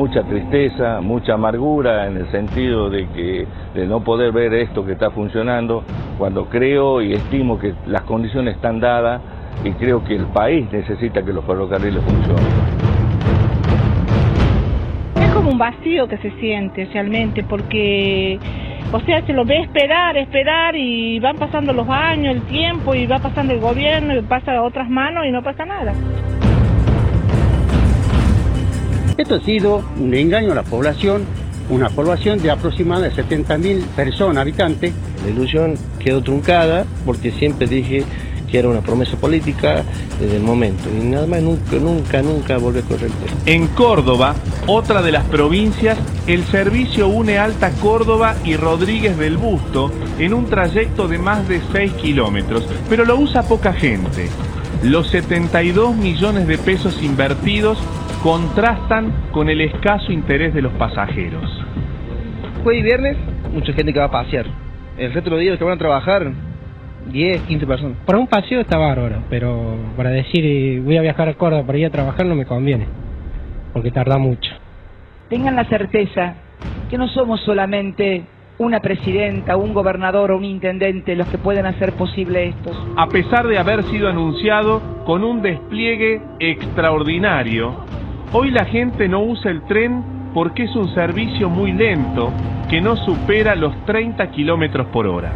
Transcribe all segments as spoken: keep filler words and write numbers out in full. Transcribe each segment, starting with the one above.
mucha tristeza, mucha amargura en el sentido de que de no poder ver esto que está funcionando, cuando creo y estimo que las condiciones están dadas y creo que el país necesita que los ferrocarriles funcionen. Es como un vacío que se siente realmente, porque, o sea, se lo ve esperar, esperar y van pasando los años, el tiempo, y va pasando el gobierno y pasa a otras manos y no pasa nada. Esto ha sido un engaño a la población, una población de aproximadamente setenta mil personas, habitantes. La ilusión quedó truncada porque siempre dije que era una promesa política desde el momento y nada más nunca, nunca, nunca volvió a correr. En Córdoba, otra de las provincias, el servicio une Alta Córdoba y Rodríguez del Busto en un trayecto de más de seis kilómetros, pero lo usa poca gente. Los setenta y dos millones de pesos invertidos contrastan con el escaso interés de los pasajeros. Jueves y viernes, mucha gente que va a pasear. El resto de los días que van a trabajar, diez, quince personas. Para un paseo está bárbaro, pero para decir eh, voy a viajar a Córdoba para ir a trabajar no me conviene, porque tarda mucho. Tengan la certeza que no somos solamente una presidenta, un gobernador o un intendente los que pueden hacer posible esto. A pesar de haber sido anunciado con un despliegue extraordinario, hoy la gente no usa el tren porque es un servicio muy lento que no supera los treinta kilómetros por hora.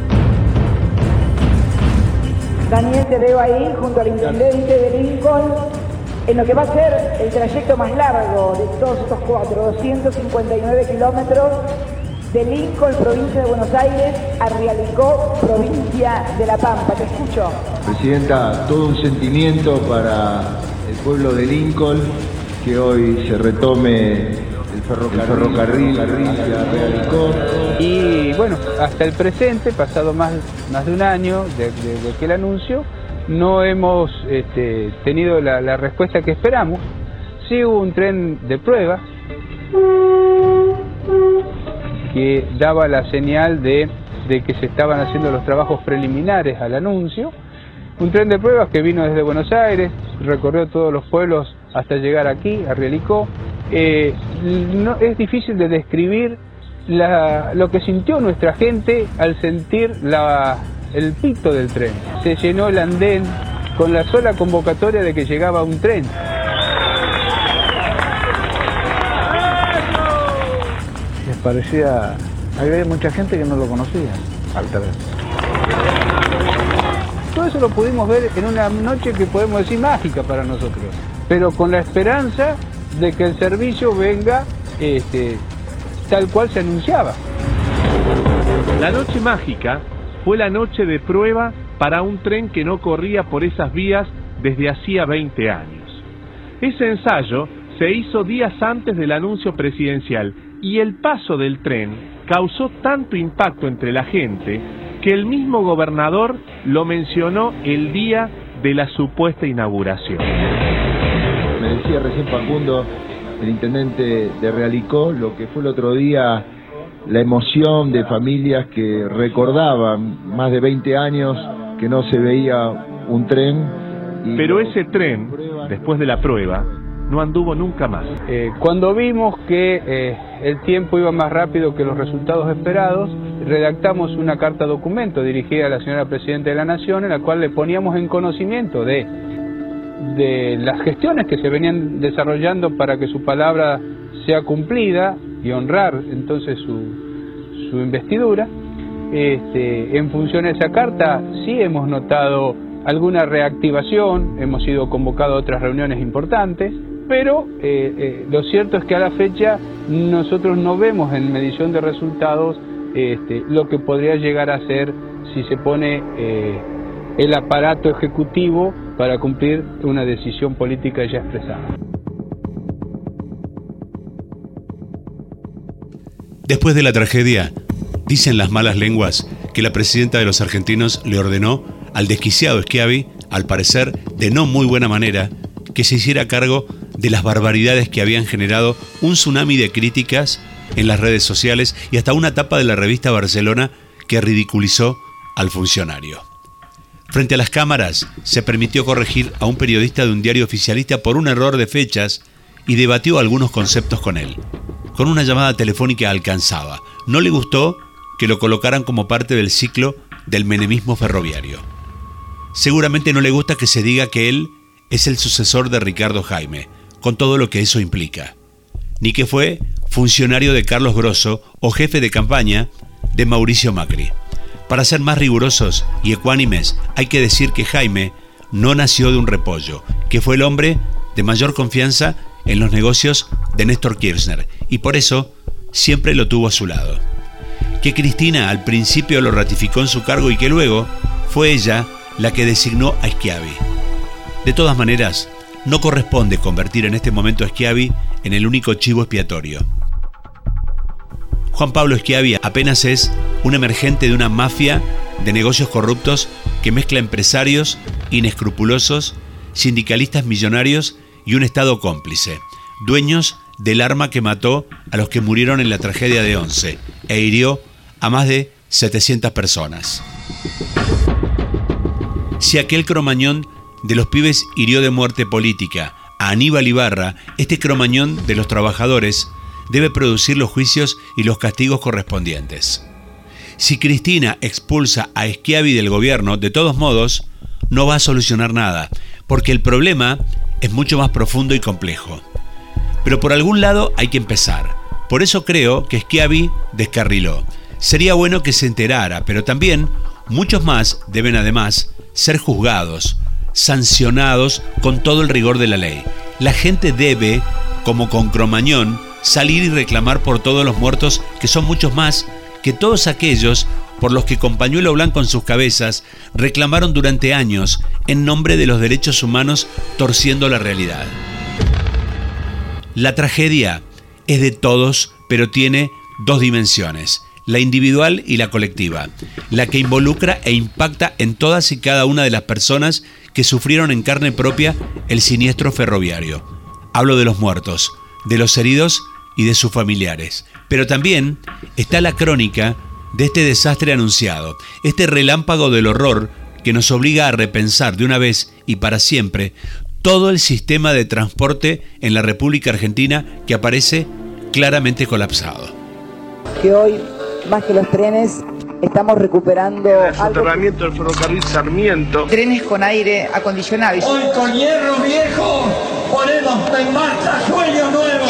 Daniel, te veo ahí junto al intendente de Lincoln en lo que va a ser el trayecto más largo de todos estos cuatro, doscientos cincuenta y nueve kilómetros de Lincoln, provincia de Buenos Aires, a Realicó, provincia de La Pampa. Te escucho. Presidenta, todo un sentimiento para el pueblo de Lincoln, que hoy se retome el ferrocarril, el ferrocarril hacia Realicó. Y bueno, hasta el presente, pasado más, más de un año de, de, de aquel anuncio, no hemos este, tenido la, la respuesta que esperamos. Sí hubo un tren de prueba que daba la señal de, de que se estaban haciendo los trabajos preliminares al anuncio. Un tren de pruebas que vino desde Buenos Aires, recorrió todos los pueblos hasta llegar aquí, a Realicó. Eh, no, es difícil de describir la, lo que sintió nuestra gente al sentir la, el pito del tren. Se llenó el andén con la sola convocatoria de que llegaba un tren. Les parecía, había mucha gente que no lo conocía al tren. Todo eso lo pudimos ver en una noche que podemos decir mágica para nosotros, pero con la esperanza de que el servicio venga este, tal cual se anunciaba. La noche mágica fue la noche de prueba para un tren que no corría por esas vías desde hacía veinte años. Ese ensayo se hizo días antes del anuncio presidencial y el paso del tren causó tanto impacto entre la gente que el mismo gobernador lo mencionó el día de la supuesta inauguración. Me decía recién Facundo, el intendente de Realicó, lo que fue el otro día la emoción de familias que recordaban más de veinte años que no se veía un tren. Y Pero ese tren, después de la prueba, no anduvo nunca más. Eh, cuando vimos que eh, el tiempo iba más rápido que los resultados esperados, redactamos una carta documento dirigida a la señora Presidenta de la Nación, en la cual le poníamos en conocimiento de, de las gestiones que se venían desarrollando para que su palabra sea cumplida y honrar entonces su, su investidura. Este, en función a esa carta sí hemos notado alguna reactivación, hemos sido convocados a otras reuniones importantes, pero eh, eh, lo cierto es que a la fecha nosotros no vemos en medición de resultados este, lo que podría llegar a ser si se pone eh, el aparato ejecutivo para cumplir una decisión política ya expresada. Después de la tragedia, dicen las malas lenguas que la presidenta de los argentinos le ordenó al desquiciado Schiavi, al parecer de no muy buena manera, que se hiciera cargo de las barbaridades que habían generado un tsunami de críticas en las redes sociales y hasta una tapa de la revista Barcelona que ridiculizó al funcionario. Frente a las cámaras, se permitió corregir a un periodista de un diario oficialista por un error de fechas y debatió algunos conceptos con él. Con una llamada telefónica alcanzaba. No le gustó que lo colocaran como parte del ciclo del menemismo ferroviario. Seguramente no le gusta que se diga que él es el sucesor de Ricardo Jaime, con todo lo que eso implica, ni que fue funcionario de Carlos Grosso o jefe de campaña de Mauricio Macri. Para ser más rigurosos y ecuánimes, hay que decir que Jaime no nació de un repollo, que fue el hombre de mayor confianza en los negocios de Néstor Kirchner, y por eso siempre lo tuvo a su lado. Que Cristina al principio lo ratificó en su cargo y que luego fue ella la que designó a Schiavi. De todas maneras, no corresponde convertir en este momento a Schiavi en el único chivo expiatorio. Juan Pablo Schiavi apenas es un emergente de una mafia de negocios corruptos que mezcla empresarios inescrupulosos, sindicalistas millonarios y un Estado cómplice, dueños del arma que mató a los que murieron en la tragedia de Once e hirió a más de setecientas personas. Si aquel cromañón de los pibes hirió de muerte política a Aníbal Ibarra, este cromañón de los trabajadores debe producir los juicios y los castigos correspondientes. Si Cristina expulsa a Schiavi del gobierno, de todos modos, no va a solucionar nada, porque el problema es mucho más profundo y complejo. Pero por algún lado hay que empezar. Por eso creo que Schiavi descarriló. Sería bueno que se enterara, pero también muchos más deben además ser juzgados, sancionados con todo el rigor de la ley. La gente debe, como con Cromañón, salir y reclamar por todos los muertos, que son muchos más que todos aquellos por los que con pañuelo blanco en sus cabezas reclamaron durante años en nombre de los derechos humanos, torciendo la realidad. La tragedia es de todos, pero tiene dos dimensiones: la individual y la colectiva, la que involucra e impacta en todas y cada una de las personas que sufrieron en carne propia el siniestro ferroviario. Hablo de los muertos, de los heridos y de sus familiares. Pero también está la crónica de este desastre anunciado, este relámpago del horror que nos obliga a repensar de una vez y para siempre todo el sistema de transporte en la República Argentina, que aparece claramente colapsado. Que hoy, más que los trenes, estamos recuperando el soterramiento del ferrocarril Sarmiento. Trenes con aire acondicionado. Hoy con hierro viejo ponemos en marcha sueños nuevos.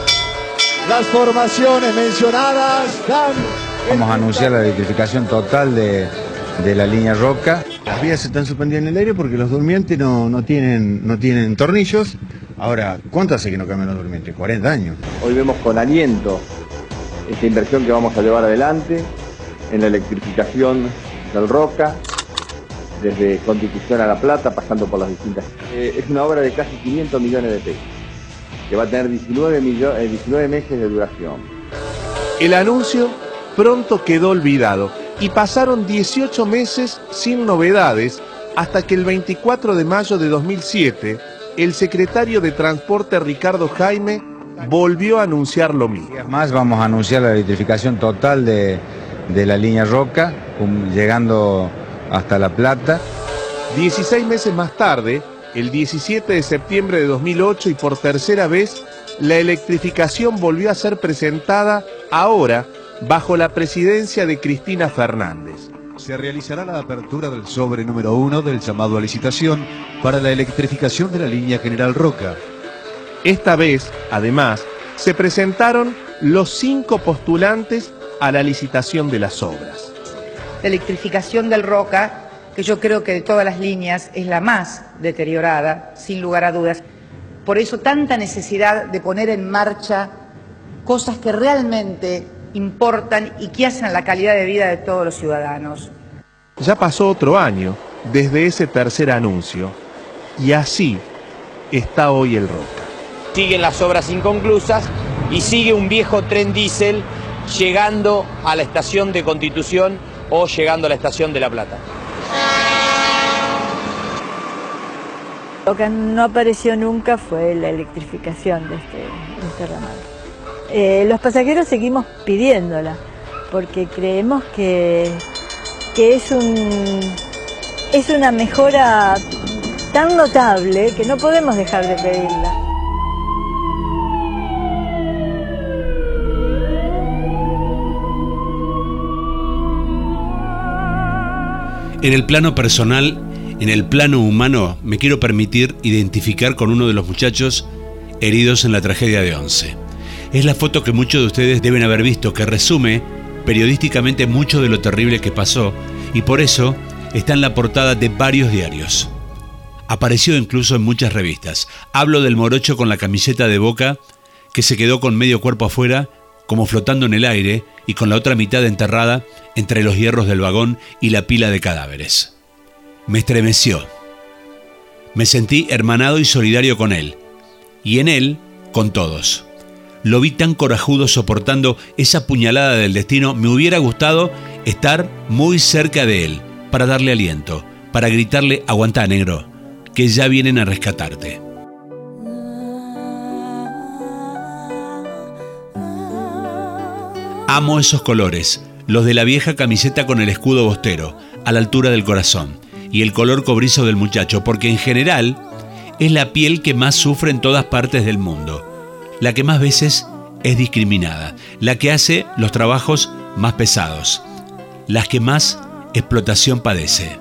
Las formaciones mencionadas dan... Vamos a anunciar la electrificación total de, de la línea Roca. Las vías están suspendidas en el aire porque los durmientes no, no, tienen, no tienen tornillos. Ahora, ¿cuánto hace que no cambian los durmientes? cuarenta años. Hoy vemos con aliento esta inversión que vamos a llevar adelante en la electrificación del Roca, desde Constitución a La Plata, pasando por las distintas... Eh, es una obra de casi quinientos millones de pesos, que va a tener diecinueve, millo... eh, diecinueve meses de duración. El anuncio pronto quedó olvidado y pasaron dieciocho meses sin novedades, hasta que el veinticuatro de mayo de dos mil siete, el secretario de Transporte Ricardo Jaime volvió a anunciar lo mismo. Más vamos a anunciar la electrificación total de, de la línea Roca, um, llegando hasta La Plata. dieciséis meses más tarde, el diecisiete de septiembre de dos mil ocho, y por tercera vez, la electrificación volvió a ser presentada, ahora bajo la presidencia de Cristina Fernández. Se realizará la apertura del sobre número uno del llamado a licitación para la electrificación de la línea General Roca. Esta vez, además, se presentaron los cinco postulantes a la licitación de las obras. La electrificación del Roca, que yo creo que de todas las líneas es la más deteriorada, sin lugar a dudas. Por eso tanta necesidad de poner en marcha cosas que realmente importan y que hacen la calidad de vida de todos los ciudadanos. Ya pasó otro año desde ese tercer anuncio, y así está hoy el Roca. Siguen las obras inconclusas y sigue un viejo tren diésel llegando a la estación de Constitución o llegando a la estación de La Plata. Lo que no apareció nunca fue la electrificación de este, de este ramal. Eh, los pasajeros seguimos pidiéndola porque creemos que, que es, un, es una mejora tan notable que no podemos dejar de pedirla. En el plano personal, en el plano humano, me quiero permitir identificar con uno de los muchachos heridos en la tragedia de Once. Es la foto que muchos de ustedes deben haber visto, que resume periodísticamente mucho de lo terrible que pasó, y por eso está en la portada de varios diarios. Apareció incluso en muchas revistas. Hablo del morocho con la camiseta de Boca, que se quedó con medio cuerpo afuera, como flotando en el aire, y con la otra mitad enterrada entre los hierros del vagón y la pila de cadáveres. Me estremeció. Me sentí hermanado y solidario con él, y en él, con todos. Lo vi tan corajudo soportando esa puñalada del destino. Me hubiera gustado estar muy cerca de él, para darle aliento, para gritarle: aguantá, negro, que ya vienen a rescatarte. Amo esos colores, los de la vieja camiseta con el escudo bostero, a la altura del corazón, y el color cobrizo del muchacho, porque en general es la piel que más sufre en todas partes del mundo, la que más veces es discriminada, la que hace los trabajos más pesados, la que más explotación padece.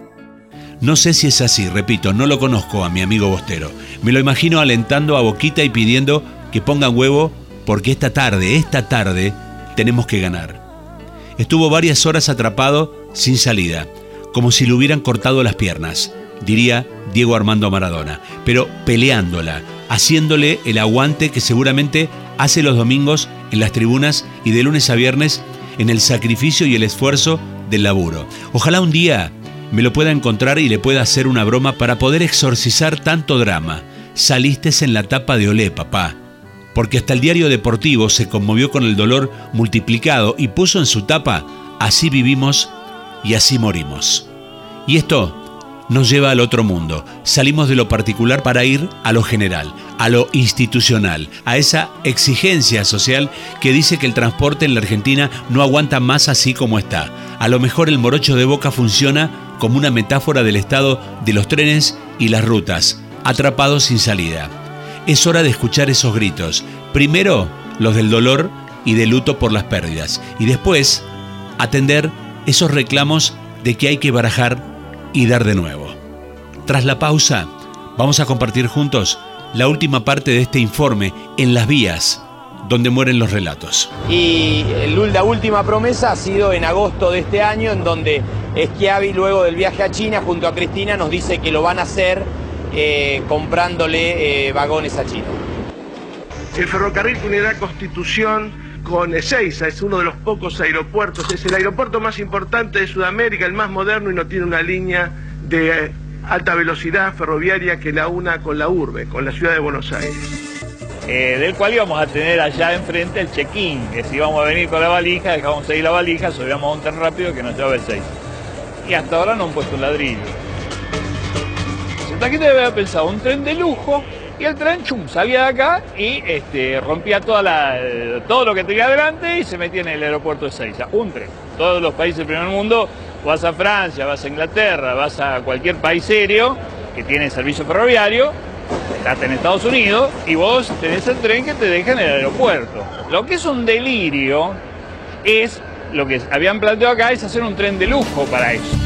No sé si es así, repito, no lo conozco a mi amigo Bostero. Me lo imagino alentando a Boquita y pidiendo que pongan huevo, porque esta tarde, esta tarde, tenemos que ganar. Estuvo varias horas atrapado sin salida, como si le hubieran cortado las piernas, diría Diego Armando Maradona, pero peleándola, haciéndole el aguante que seguramente hace los domingos en las tribunas y de lunes a viernes en el sacrificio y el esfuerzo del laburo. Ojalá un día me lo pueda encontrar y le pueda hacer una broma para poder exorcizar tanto drama. Saliste en la tapa de Olé, papá. Porque hasta el diario deportivo se conmovió con el dolor multiplicado y puso en su tapa: así vivimos y así morimos. Y esto nos lleva al otro mundo. Salimos de lo particular para ir a lo general, a lo institucional, a esa exigencia social que dice que el transporte en la Argentina no aguanta más así como está. A lo mejor el morocho de Boca funciona como una metáfora del estado de los trenes y las rutas, atrapados sin salida. Es hora de escuchar esos gritos. Primero, los del dolor y del luto por las pérdidas. Y después, atender esos reclamos de que hay que barajar y dar de nuevo. Tras la pausa, vamos a compartir juntos la última parte de este informe, En las vías, donde mueren los relatos. Y la última promesa ha sido en agosto de este año, en donde Schiavi, luego del viaje a China, junto a Cristina, nos dice que lo van a hacer eh, comprándole eh, vagones a China. El ferrocarril Unidad Constitución con Ezeiza es uno de los pocos aeropuertos, es el aeropuerto más importante de Sudamérica, el más moderno, y no tiene una línea de alta velocidad ferroviaria que la una con la urbe, con la ciudad de Buenos Aires. Eh, del cual íbamos a tener allá enfrente el check-in, que si íbamos a venir con la valija, dejábamos ahí la valija, subíamos a un tren rápido que nos lleva a Ezeiza. Y hasta ahora no han puesto un ladrillo. Santa Quita debe haber pensado un tren de lujo, y el tren, chum, salía de acá y este, rompía toda la, todo lo que tenía adelante y se metía en el aeropuerto de Ezeiza. Un tren. Todos los países del primer mundo, vas a Francia, vas a Inglaterra, vas a cualquier país serio que tiene servicio ferroviario, estás en Estados Unidos y vos tenés el tren que te deja en el aeropuerto. Lo que es un delirio es, lo que habían planteado acá es hacer un tren de lujo para eso.